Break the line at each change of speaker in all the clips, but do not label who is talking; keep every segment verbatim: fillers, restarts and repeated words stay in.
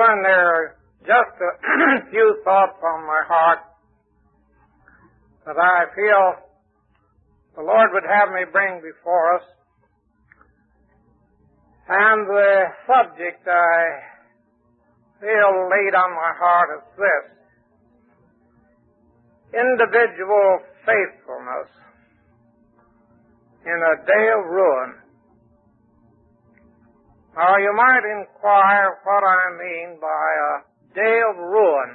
brethren, there are just a few thoughts on my heart that I feel the Lord would have me bring before us. And the subject I feel laid on my heart is this: individual faithfulness in a day of ruin. Now, you might inquire what I mean by a day of ruin.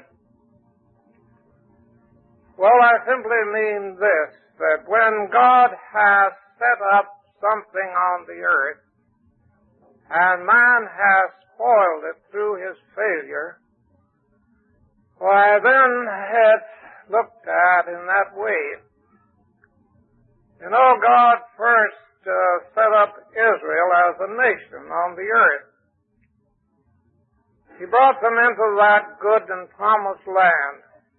Well, I simply mean this, that when God has set up something on the earth, and man has spoiled it through his failure, why then it's looked at in that way. You know, God first uh, set up Israel as a nation on the earth. He brought them into that good and promised land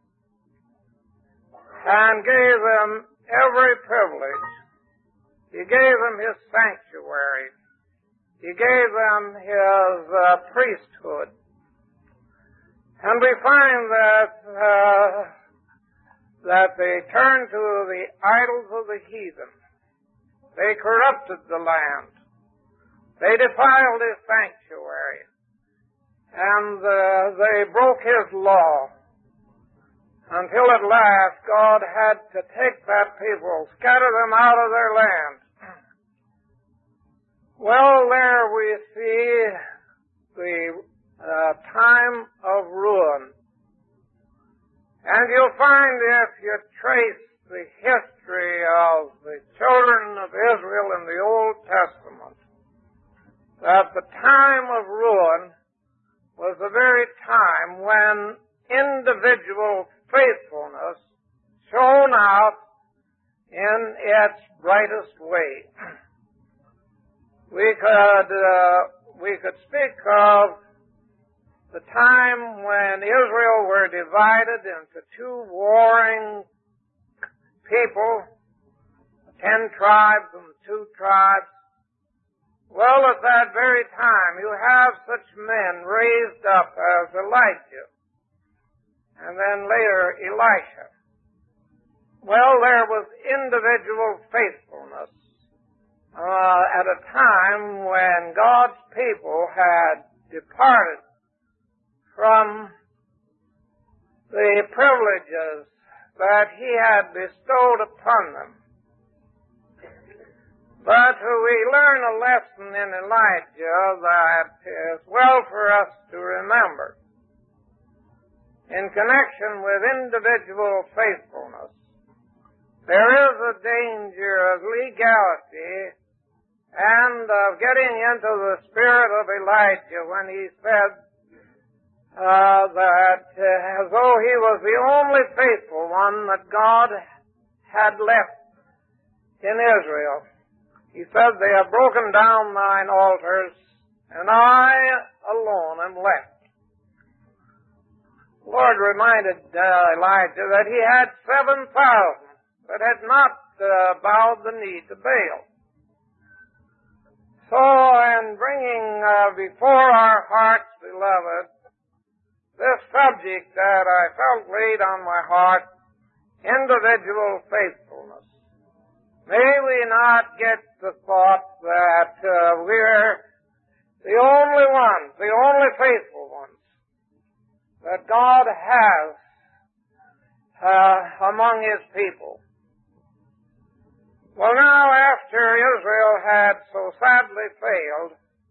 and gave them every privilege. He gave them his sanctuary. He gave them his uh, priesthood. And we find that uh, that they turned to the idols of the heathen. They corrupted the land. They defiled his sanctuary. And uh, they broke his law. Until at last God had to take that people, scatter them out of their land. Well, there we see the uh, time of ruin. And you'll find, if you trace the history of the children of Israel in the Old Testament, that the time of ruin was the very time when individual faithfulness shone out in its brightest way. We could uh, we could speak of the time when Israel were divided into two warring people, ten tribes and two tribes. Well, at that very time, you have such men raised up as Elijah, and then later Elisha. Well, there was individual faithfulness uh, at a time when God's people had departed from the privileges that he had bestowed upon them. But we learn a lesson in Elijah that is well for us to remember in connection with individual faithfulness. There is a danger of legality and of getting into the spirit of Elijah when he said uh, that uh, as though he was the only faithful one that God had left in Israel. He said, "They have broken down thine altars, and I alone am left." The Lord reminded uh, Elijah that he had seven thousand that had not uh, bowed the knee to Baal. So, in bringing uh, before our hearts, beloved, this subject that I felt laid on my heart, individual faithfulness, may we not get the thought that uh, we're the only ones, the only faithful ones that God has uh, among his people. Well, now, after Israel had so sadly failed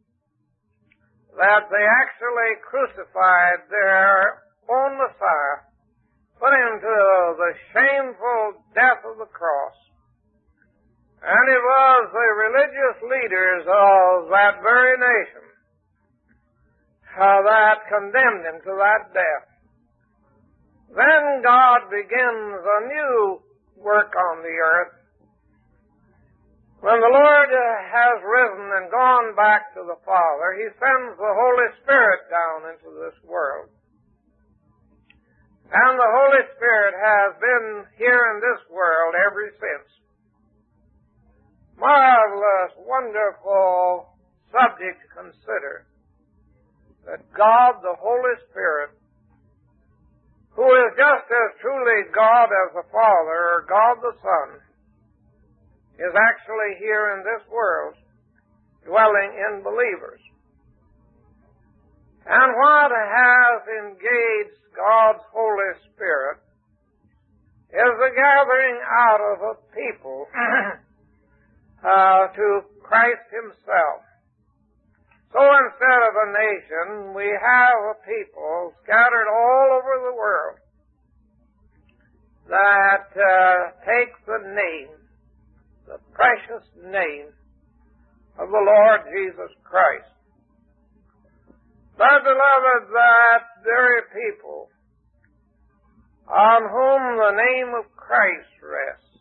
that they actually crucified their own Messiah, put him to the shameful death of the cross, and it was the religious leaders of that very nation uh, that condemned him to that death. Then God begins a new work on the earth. When the Lord uh, has risen and gone back to the Father, he sends the Holy Spirit down into this world. And the Holy Spirit has been here in this world ever since. Marvelous, wonderful subject to consider. that God, the Holy Spirit, who is just as truly God as the Father, or God the Son, is actually here in this world, dwelling in believers. And what has engaged God's Holy Spirit is the gathering out of a people uh, to Christ Himself. So instead of a nation, we have a people scattered all over the world that uh, take the name, the precious name of the Lord Jesus Christ. But beloved, that very people on whom the name of Christ rests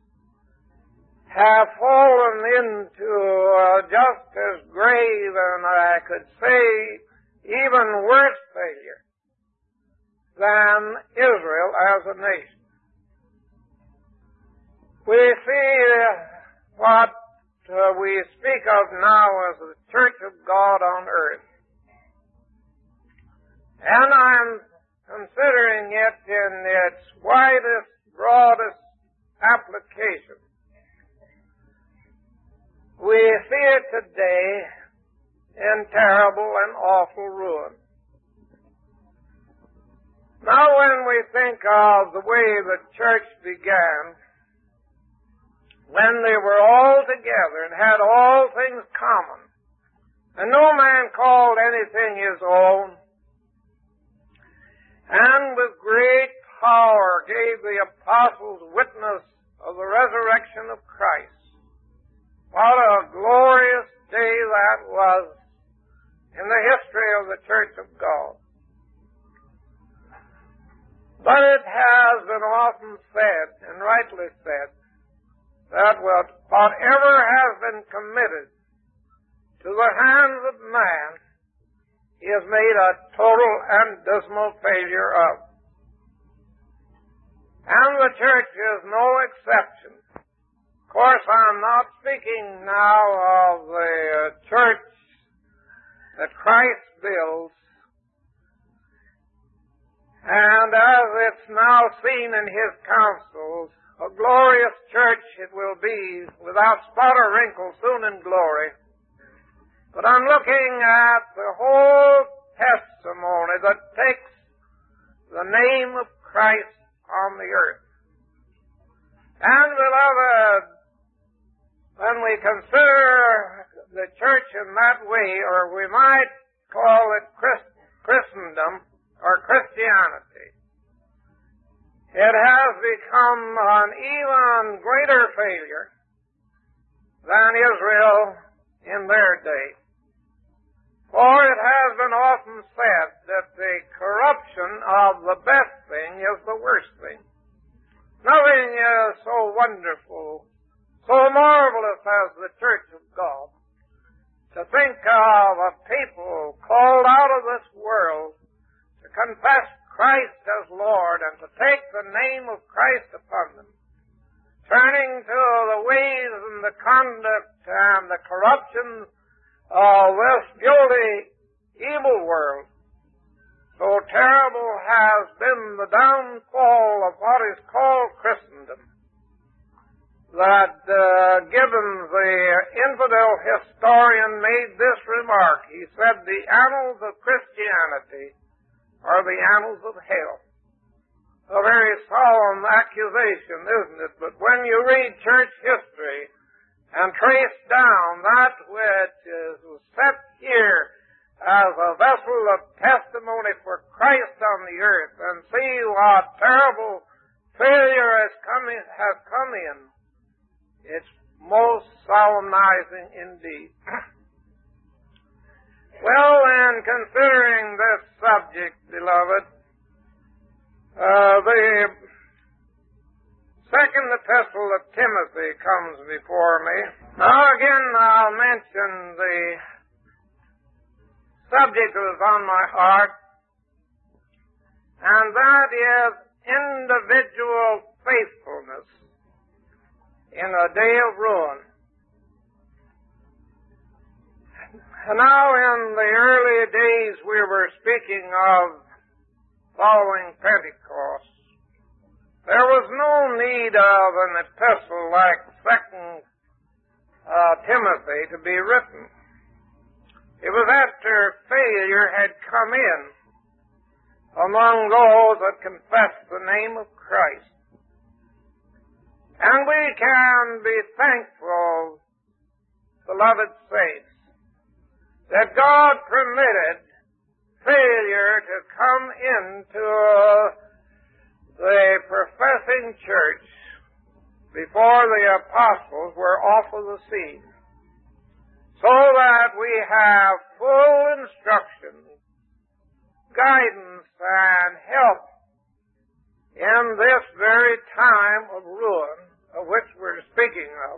have fallen into uh, just as grave and I could say even worse failure than Israel as a nation. We see uh, what uh, we speak of now as the Church of God on earth. And I'm considering it in its widest, broadest application. We see it today in terrible and awful ruin. Now when we think of the way the church began, when they were all together and had all things common, and no man called anything his own, and with great power gave the apostles witness of the resurrection of Christ. What a glorious day that was in the history of the Church of God. But it has been often said, and rightly said, that whatever has been committed to the hands of man, he has made a total and dismal failure of. And the church is no exception. Of course, I'm not speaking now of the church that Christ builds, and as it's now seen in His councils, a glorious church it will be, without spot or wrinkle, soon in glory. But I'm looking at the whole testimony that takes the name of Christ on the earth. And beloved, when we consider the church in that way, or we might call it Christ, Christendom or Christianity, it has become an even greater failure than Israel in their day. For it has been often said that the corruption of the best thing is the worst thing. Nothing is so wonderful, so marvelous as the Church of God. To think of a people called out of this world to confess Christ as Lord and to take the name of Christ upon them, turning to the ways and the conduct and the corruption of this guilty, evil world. So terrible has been the downfall of what is called Christendom, that uh, Gibbons, the infidel historian, made this remark. He said, the annals of Christianity are the annals of hell. A very solemn accusation, isn't it? But when you read church history and trace down that which is set here as a vessel of testimony for Christ on the earth, and see what terrible failure has come in, has come in, it's most solemnizing indeed. Well, in considering this subject, beloved, uh, the second epistle of Timothy comes before me. Now again, I'll mention the subject that was on my heart, and that is individual faithfulness in a day of ruin. Now, in the early days we were speaking of following Pentecost, there was no need of an epistle like Second uh, Timothy to be written. It was after failure had come in among those that confessed the name of Christ. And we can be thankful, beloved saints, that God permitted failure to come into the professing church before the apostles were off of the scene, so that we have full instruction, guidance, and help in this very time of ruin of which we're speaking of.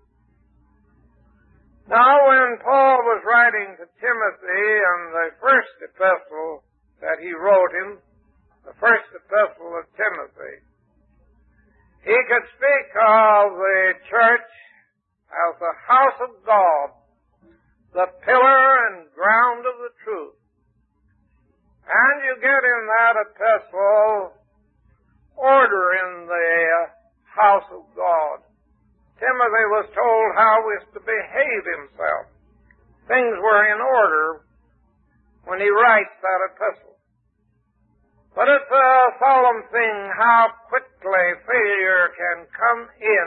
Now, when Paul was writing to Timothy in the first epistle that he wrote him, the first epistle of Timothy, he could speak of the church as the house of God, the pillar and ground of the truth. And you get in that epistle order in the house of God. Timothy was told how he was to behave himself. Things were in order when he writes that epistle. But it's a solemn thing how quickly failure can come in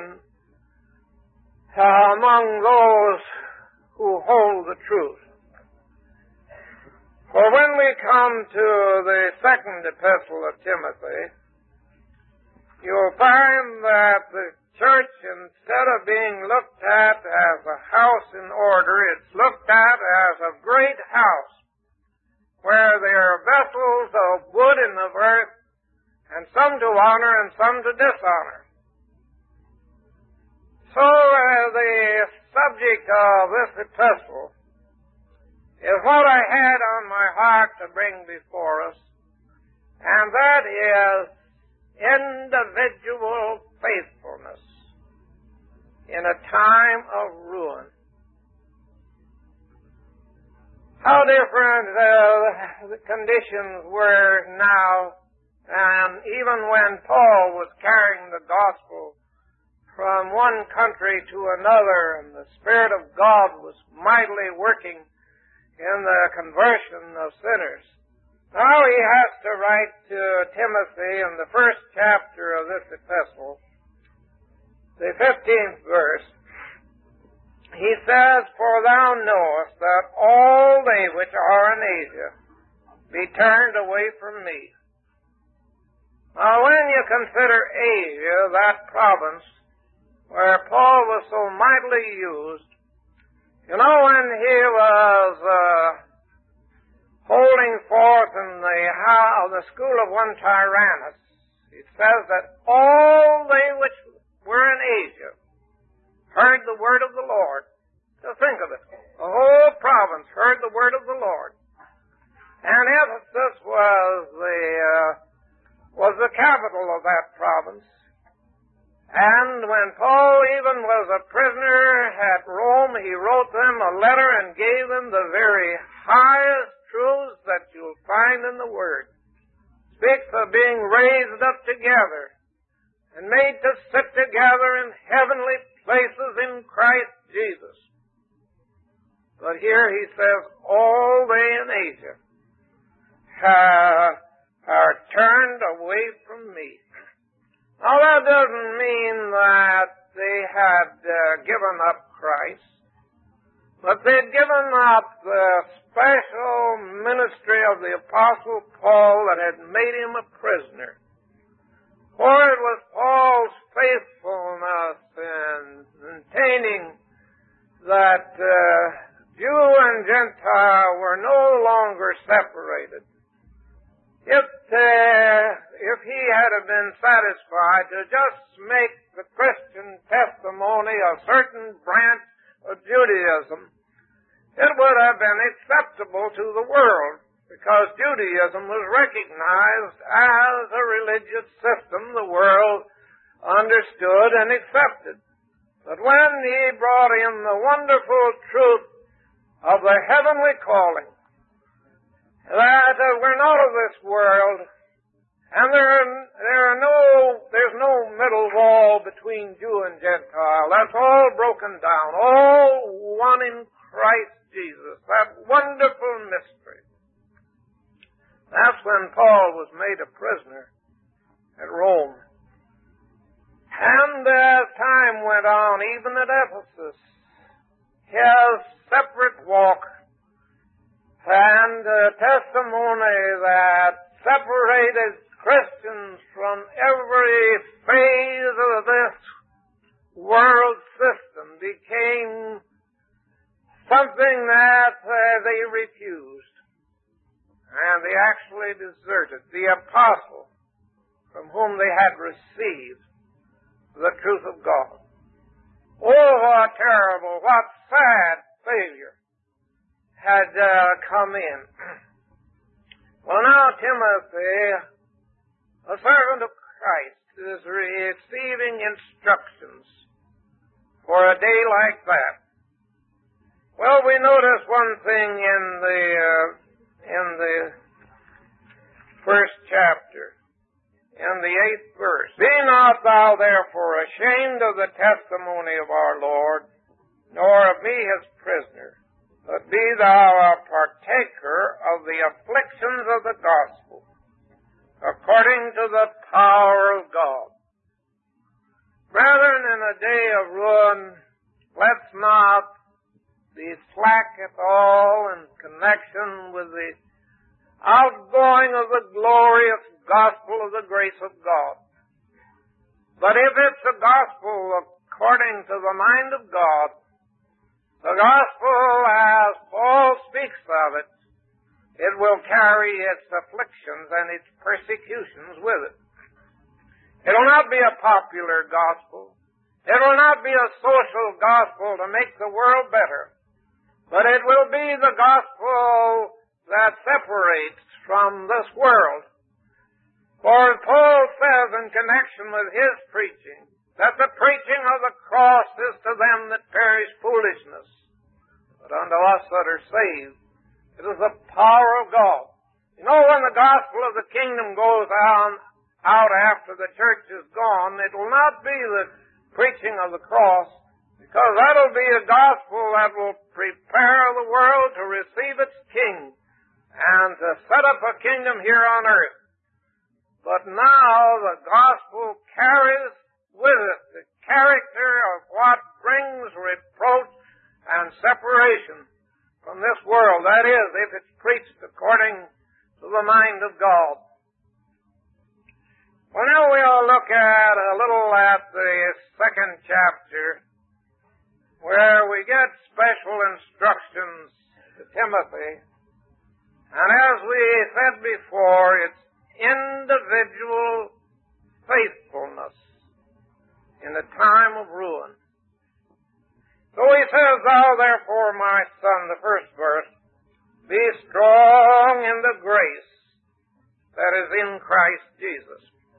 uh, among those who hold the truth. For when we come to the second epistle of Timothy, you'll find that the church, instead of being looked at as a house in order, it's looked at as a great house, where there are vessels of wood and of earth, and some to honor and some to dishonor. So uh, the subject of this epistle is what I had on my heart to bring before us, and that is individual faithfulness in a time of ruin. How different uh, the conditions were now, and even when Paul was carrying the gospel from one country to another, and the Spirit of God was mightily working in the conversion of sinners. Now he has to write to Timothy in the first chapter of this epistle, the fifteenth verse. He says, "For thou knowest that all they which are in Asia be turned away from me." Now when you consider Asia, that province where Paul was so mightily used, you know, when he was uh, holding forth in the, how, the school of one Tyrannus, it says that all they which were in Asia heard the word of the Lord. So think of it. The whole province heard the word of the Lord. And Ephesus was the, uh, was the capital of that province. And when Paul even was a prisoner at Rome, he wrote them a letter and gave them the very highest truths that you'll find in the Word. Speaks of being raised up together and made to sit together in heavenly places in Christ Jesus. But here he says, all they in Asia uh, are turned away from me. Now that doesn't mean that they had uh, given up Christ, but they'd given up the special ministry of the Apostle Paul that had made him a prisoner. For it was Paul's faithfulness in maintaining that uh, Jew and Gentile were no longer separated. If, uh, if he had been satisfied to just make the Christian testimony a certain branch of Judaism, it would have been acceptable to the world, because Judaism was recognized as a religious system the world understood and accepted. But when he brought in the wonderful truth of the heavenly calling, that uh, we're not of this world, and there are, there are no, there's no middle wall between Jew and Gentile. That's all broken down, all one in Christ Jesus, that wonderful mystery. That's when Paul was made a prisoner at Rome. And as time went on, even at Ephesus, his separate walk and uh, testimony that separated Christians from every phase of this world system became something that uh, they refused. And they actually deserted the apostle from whom they had received the truth of God. Oh, what terrible, what sad failure had uh, come in. Well, now Timothy, a servant of Christ, is receiving instructions for a day like that. Well, we notice one thing in the uh, in the first chapter. In the eighth verse, be not thou therefore ashamed of the testimony of our Lord, nor of me his prisoner, but be thou a partaker of the afflictions of the gospel, according to the power of God. Brethren, in a day of ruin, let's not be slack at all in connection with the outgoing of the glorious gospel of the grace of God. But if it's a gospel according to the mind of God, the gospel as Paul speaks of it, it will carry its afflictions and its persecutions with it. It will not be a popular gospel. It will not be a social gospel to make the world better. But it will be the gospel that separates from this world. For Paul says in connection with his preaching, that the preaching of the cross is to them that perish foolishness, but unto us that are saved, it is the power of God. You know, when the gospel of the kingdom goes on, out after the church is gone, it will not be the preaching of the cross, because that will be a gospel that will prepare the world to receive its king and to set up a kingdom here on earth. But now the gospel carries with it the character of what brings reproach and separation from this world. That is, if it's preached according to the mind of God. Well, now we'll look at a little at the second chapter, where we get special instructions to Timothy. And as we said before, it's individual faithfulness in the time of ruin. So he says, thou therefore, my son, the first verse, be strong in the grace that is in Christ Jesus.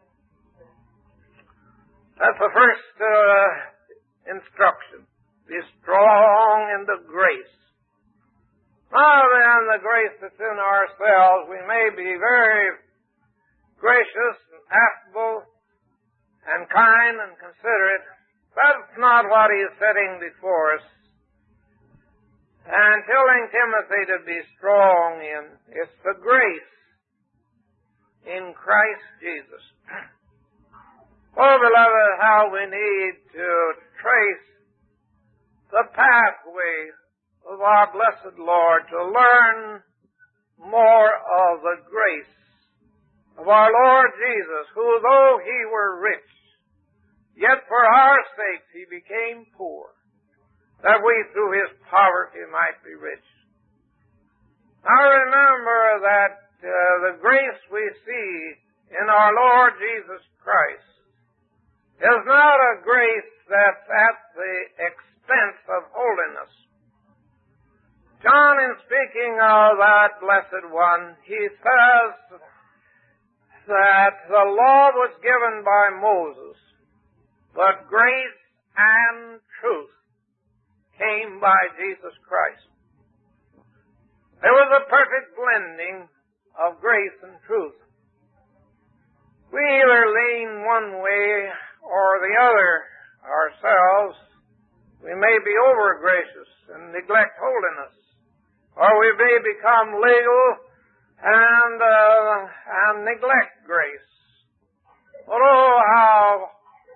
That's the first uh, instruction. Be strong in the grace. Now then, the grace that's in ourselves, we may be very gracious and affable and kind and considerate. That's not what he's setting before us. And telling Timothy to be strong in, it's the grace in Christ Jesus. Oh, beloved, how we need to trace the pathway of our blessed Lord to learn more of the grace of our Lord Jesus, who, though he were rich, yet for our sakes he became poor, that we through his poverty might be rich. Now remember that uh, the grace we see in our Lord Jesus Christ is not a grace that's at the expense of holiness. John, in speaking of that blessed one, he says that the law was given by Moses, but grace and truth came by Jesus Christ. There was a perfect blending of grace and truth. We either lean one way or the other ourselves. We may be over-gracious and neglect holiness, or we may become legal and, uh, and neglect grace. But oh, how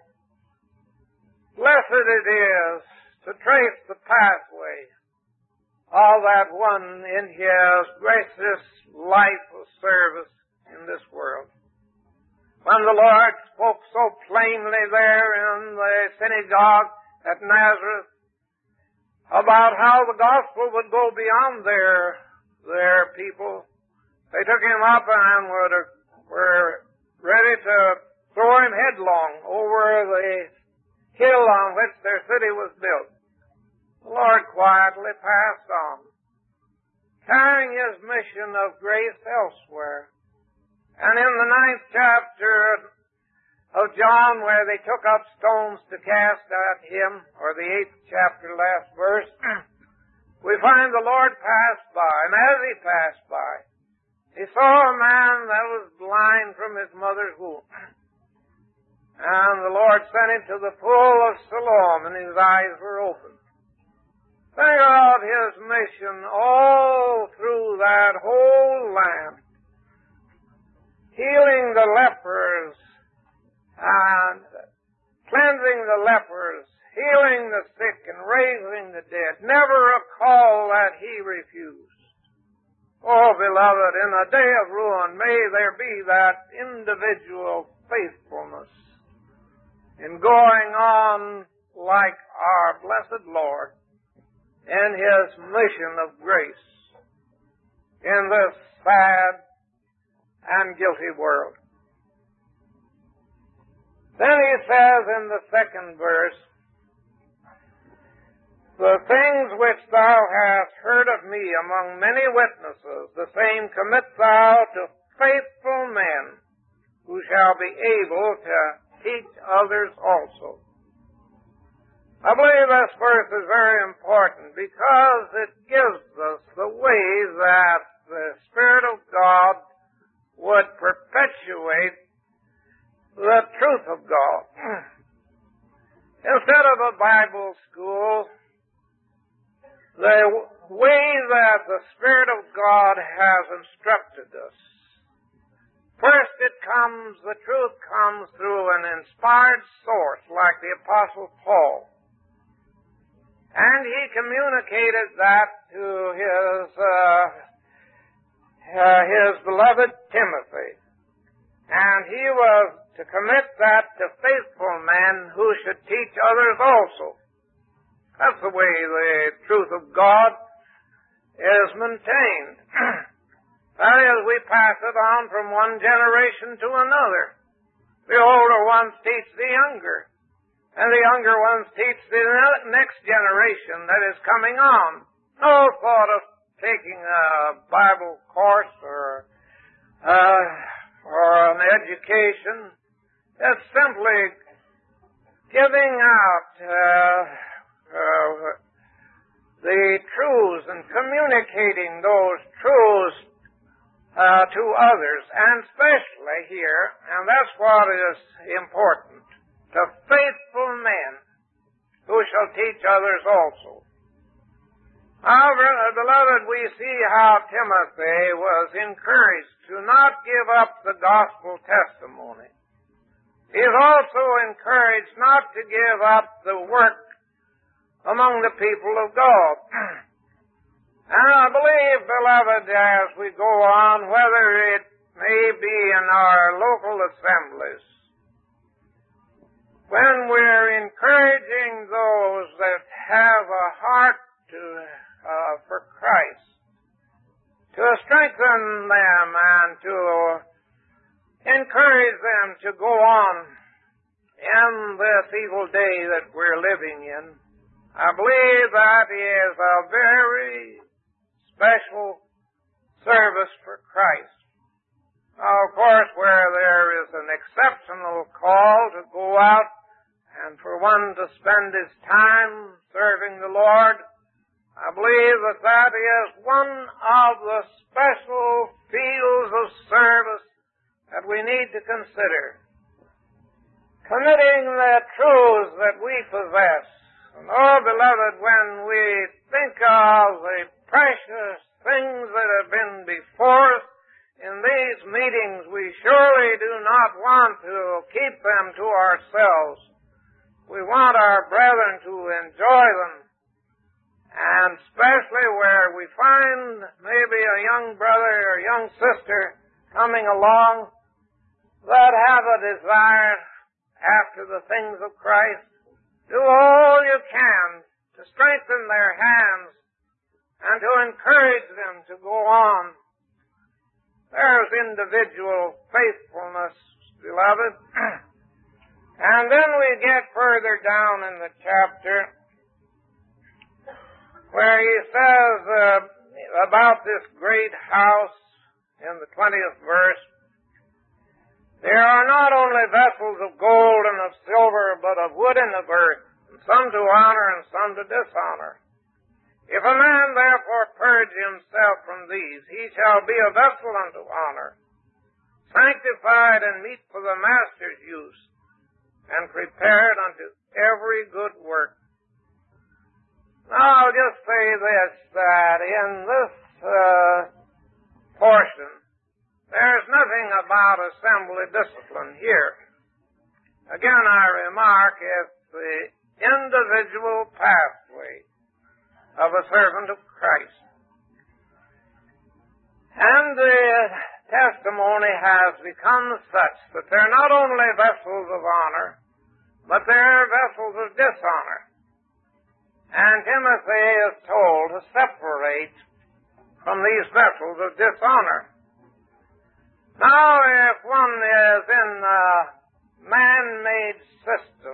blessed it is to trace the pathway of that one in his gracious life of service in this world. When the Lord spoke so plainly there in the synagogue at Nazareth about how the gospel would go beyond their, their people, they took him up and would, were ready to throw him headlong over the hill on which their city was built. The Lord quietly passed on, carrying his mission of grace elsewhere. And in the ninth chapter of John, where they took up stones to cast at him, or the eighth chapter, last verse, we find the Lord passed by. And as he passed by, he saw a man that was blind from his mother's womb. And the Lord sent him to the pool of Siloam, and his eyes were opened. Think about his mission all through that whole land, healing the lepers and cleansing the lepers, healing the sick and raising the dead. Never a call that he refused. Oh, beloved, in a day of ruin, may there be that individual faithfulness in going on like our blessed Lord in his mission of grace in this sad and guilty world. Then he says in the second verse, the things which thou hast heard of me among many witnesses, the same commit thou to faithful men who shall be able to teach others also. I believe this verse is very important because it gives us the way that the Spirit of God would perpetuate the truth of God. Instead of a Bible school, the way that the Spirit of God has instructed us, first it comes, the truth comes through an inspired source like the Apostle Paul. And he communicated that to his, uh, uh, his beloved Timothy. And he was to commit that to faithful men who should teach others also. That's the way the truth of God is maintained. That is, we pass it on from one generation to another. The older ones teach the younger, and the younger ones teach the next generation that is coming on. No thought of taking a Bible course or, uh, or an education. It's simply giving out uh, uh, the truths and communicating those truths uh, to others, and especially here, and that's what is important, to faithful men who shall teach others also. However, beloved, we see how Timothy was encouraged to not give up the gospel testimony. He is also encouraged not to give up the work among the people of God. And I believe, beloved, as we go on, whether it may be in our local assemblies, when we're encouraging those that have a heart to, uh, for Christ, to strengthen them and to encourage them to go on in this evil day that we're living in, I believe that is a very special service for Christ. Now, of course, where there is an exceptional call to go out and for one to spend his time serving the Lord, I believe that that is one of the special fields of service that we need to consider. Committing the truths that we possess. And oh, beloved, when we think of the precious things that have been before us in these meetings, we surely do not want to keep them to ourselves. We want our brethren to enjoy them. And especially where we find maybe a young brother or young sister coming along that have a desire after the things of Christ, do all you can to strengthen their hands and to encourage them to go on. There's individual faithfulness, beloved. And then we get further down in the chapter where he says uh, about this great house in the twentieth verse, there are not only vessels of gold and of silver, but of wood and of earth, and some to honor and some to dishonor. If a man therefore purge himself from these, he shall be a vessel unto honor, sanctified and meet for the master's use, and prepared unto every good work. Now I'll just say this, that in this uh, portion, there's nothing about assembly discipline here. Again, I remark it's the individual pathway of a servant of Christ. And the testimony has become such that they're not only vessels of honor, but they're vessels of dishonor. And Timothy is told to separate from these vessels of dishonor. Now, if one is in a man-made system,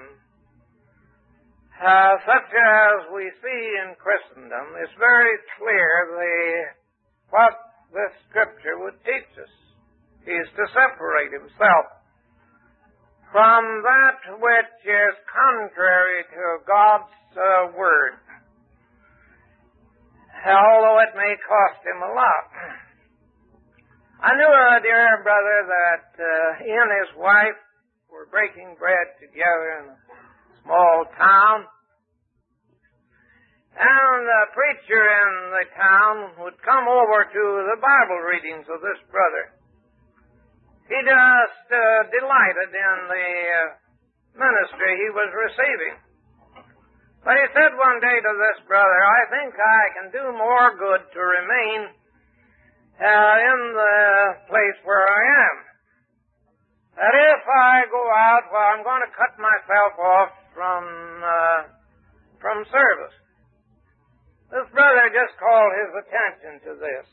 uh, such as we see in Christendom, it's very clear the, what this Scripture would teach us. He's to separate himself from that which is contrary to God's uh, Word, although it may cost him a lot. I knew a dear brother that uh, he and his wife were breaking bread together in a small town. And the preacher in the town would come over to the Bible readings of this brother. He just uh, delighted in the uh, ministry he was receiving. But he said one day to this brother, I think I can do more good to remain Uh, in the place where I am. That if I go out, well, I'm going to cut myself off from uh, from service. This brother just called his attention to this.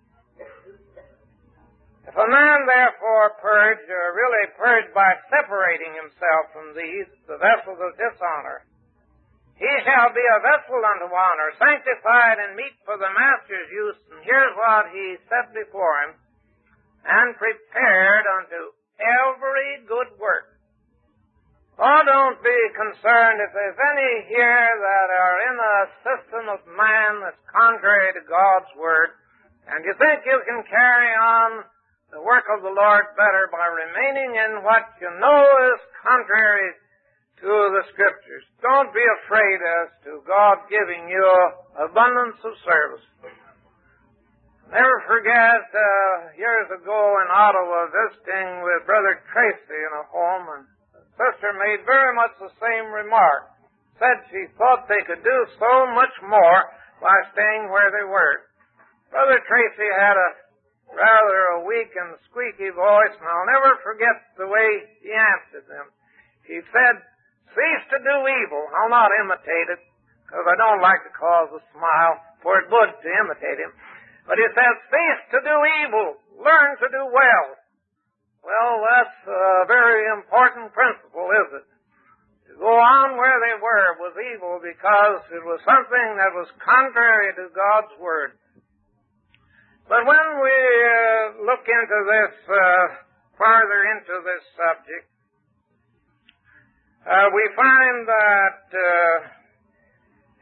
If a man therefore purge, or really purge by separating himself from these, the vessels of dishonor, he shall be a vessel unto honor, sanctified and meet for the master's use. And here's what he set before him, and prepared unto every good work. Oh, don't be concerned if there's any here that are in a system of man that's contrary to God's Word, and you think you can carry on the work of the Lord better by remaining in what you know is contrary to the Scriptures. Don't be afraid as to God giving you abundance of service. Never forget, uh, years ago in Ottawa, visiting with Brother Tracy in a home, and the sister made very much the same remark. Said she thought they could do so much more by staying where they were. Brother Tracy had a rather a weak and squeaky voice, and I'll never forget the way he answered them. He said, cease to do evil. I'll not imitate it, because I don't like to cause a smile, for it would to imitate him. But he says, cease to do evil. Learn to do well. Well, that's a very important principle, is it? To go on where they were was evil because it was something that was contrary to God's Word. But when we uh, look into this, uh, farther into this subject, Uh, we find that uh,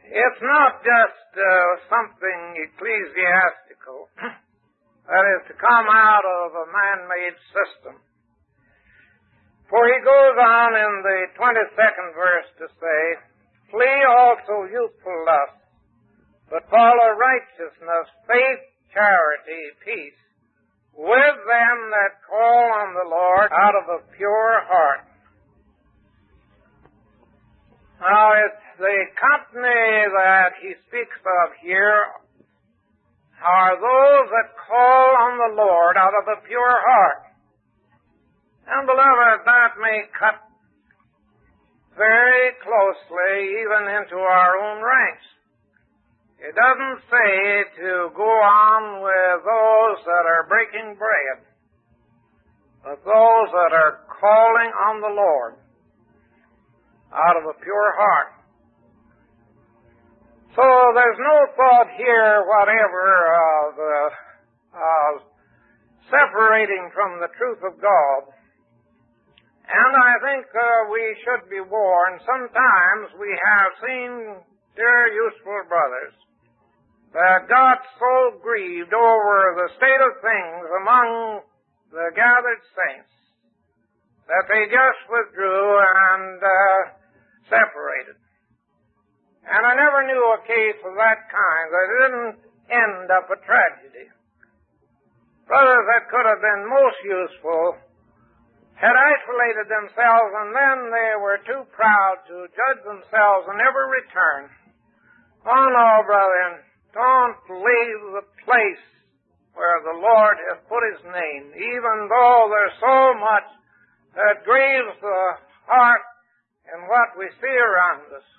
It's not just uh, something ecclesiastical, that is to come out of a man-made system. For he goes on in the twenty-second verse to say, flee also youthful lusts, but follow righteousness, faith, charity, peace, with them that call on the Lord out of a pure heart. Now, it's the company that he speaks of here are those that call on the Lord out of a pure heart. And, beloved, that may cut very closely even into our own ranks. It doesn't say to go on with those that are breaking bread, but those that are calling on the Lord out of a pure heart. So there's no thought here whatever of uh, uh, separating from the truth of God. And I think uh, we should be warned. Sometimes we have seen, dear useful brothers, that got so grieved over the state of things among the gathered saints that they just withdrew and uh, separated. And I never knew a case of that kind that didn't end up a tragedy. Brothers that could have been most useful had isolated themselves, and then they were too proud to judge themselves and never return. Oh no, brethren, don't leave the place where the Lord has put His name, even though there's so much that grieves the heart in what we see around us.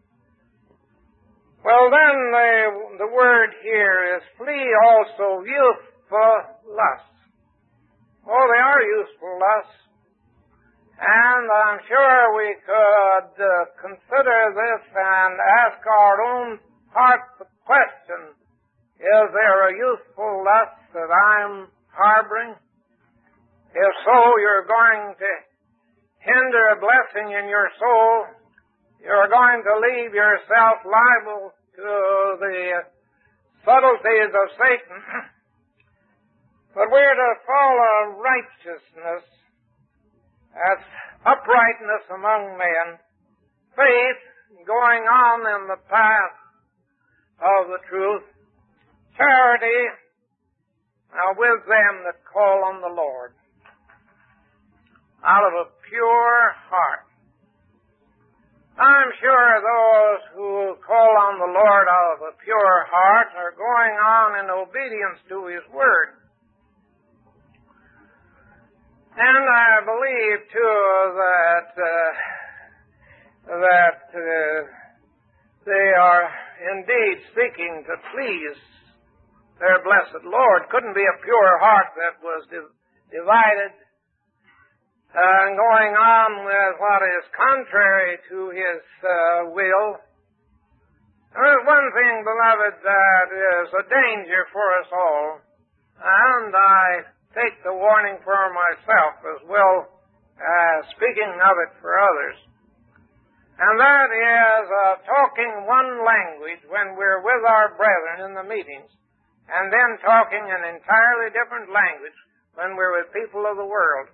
Well, then the, the word here is flee also youthful lusts. Oh, they are youthful lusts. And I'm sure we could uh, consider this and ask our own heart the question, is there a youthful lust that I'm harboring? If so, you're going to hinder a blessing in your soul. You're going to leave yourself liable to the subtleties of Satan. But we're to follow righteousness, that's uprightness among men, faith, going on in the path of the truth, charity, now with them that call on the Lord, out of a pure heart. I'm sure those who call on the Lord out of a pure heart are going on in obedience to His Word. And I believe, too, that uh, that uh, they are indeed seeking to please their blessed Lord. Couldn't be a pure heart that was div- divided and uh, going on with what is contrary to His uh, will. There's one thing, beloved, that is a danger for us all, and I take the warning for myself as well as speaking of it for others. And that is uh, talking one language when we're with our brethren in the meetings, and then talking an entirely different language when we're with people of the world.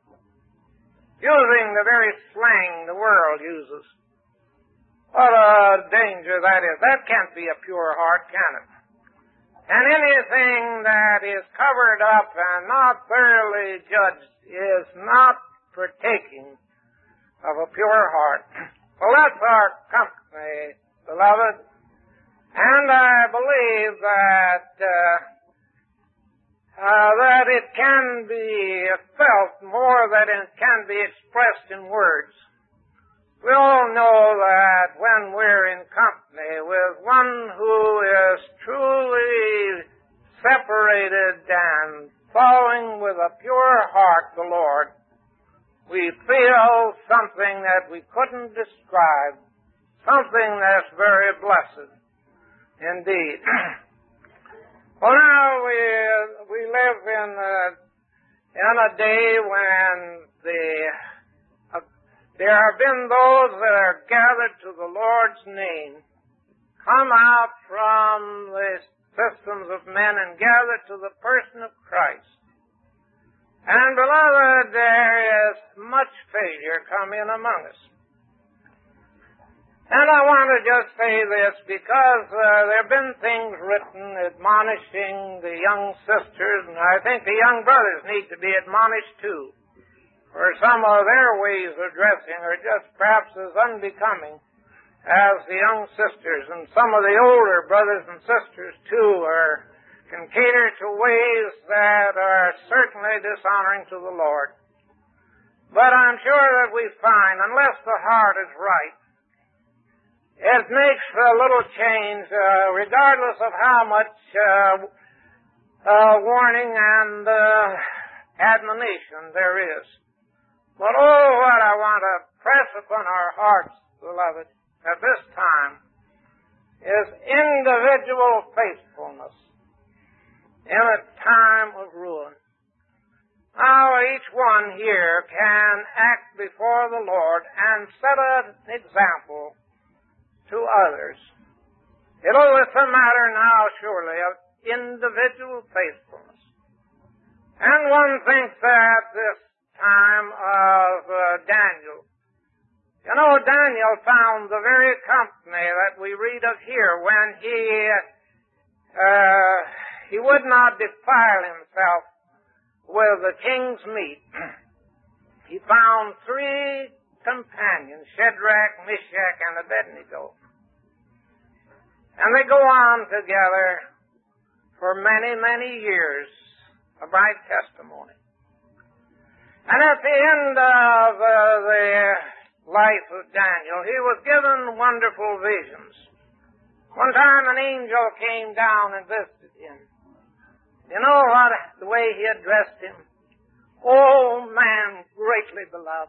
Using the very slang the world uses. What a danger that is. That can't be a pure heart, can it? And anything that is covered up and not thoroughly judged is not partaking of a pure heart. Well, that's our company, beloved. And I believe that uh, uh, that it can be felt more than it can be expressed in words. We all know that when we're in company with one who is truly separated and following with a pure heart the Lord, we feel something that we couldn't describe, something that's very blessed indeed. Well, now we we live in a, in a day when the uh, there have been those that are gathered to the Lord's name, come out from the systems of men and gather to the person of Christ. And, beloved, there is much failure come in among us. And I want to just say this because uh, there have been things written admonishing the young sisters, and I think the young brothers need to be admonished too. For some of their ways of dressing are just perhaps as unbecoming as the young sisters, and some of the older brothers and sisters too are can cater to ways that are certainly dishonoring to the Lord. But I'm sure that we find, unless the heart is right, it makes a little change, uh, regardless of how much uh, uh, warning and uh, admonition there is. But oh, what I want to press upon our hearts, beloved, at this time, is individual faithfulness in a time of ruin. How each one here can act before the Lord and set an example to others. It'll, it's a matter now, surely, of individual faithfulness. And one thinks that this time of uh, Daniel, you know, Daniel found the very company that we read of here when he uh, he would not defile himself with the king's meat. He found three companions, Shadrach, Meshach, and Abednego. And they go on together for many, many years, a bright testimony. And at the end of uh, the life of Daniel, he was given wonderful visions. One time an angel came down and visited him. You know what, the way he addressed him? Oh, man, greatly beloved.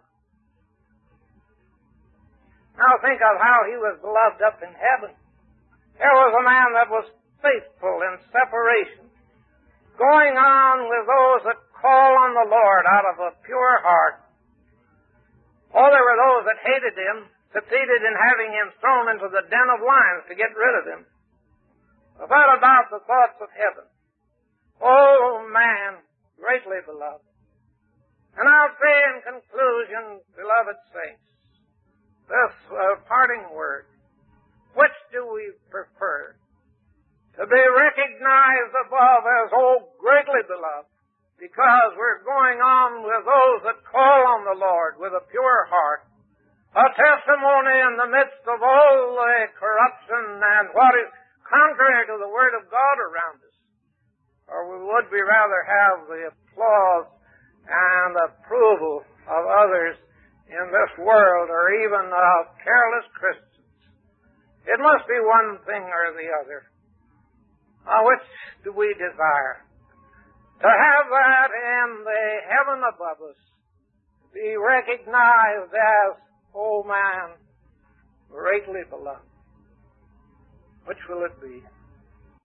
Now think of how he was beloved up in heaven. There was a man that was faithful in separation, going on with those that call on the Lord out of a pure heart. Oh, there were those that hated him, succeeded in having him thrown into the den of lions to get rid of him. But what about the thoughts of heaven? Oh, man, greatly beloved. And I'll say in conclusion, beloved saints, this uh, parting word, which do we prefer? To be recognized above as, oh, greatly beloved, because we're going on with those that call on the Lord with a pure heart, a testimony in the midst of all the corruption and what is contrary to the Word of God around us. Or would we rather have the applause and approval of others in this world, or even of careless Christians? It must be one thing or the other. Uh, which do we desire? To have that in the heaven above us, be recognized as, oh man, greatly beloved. Which will it be?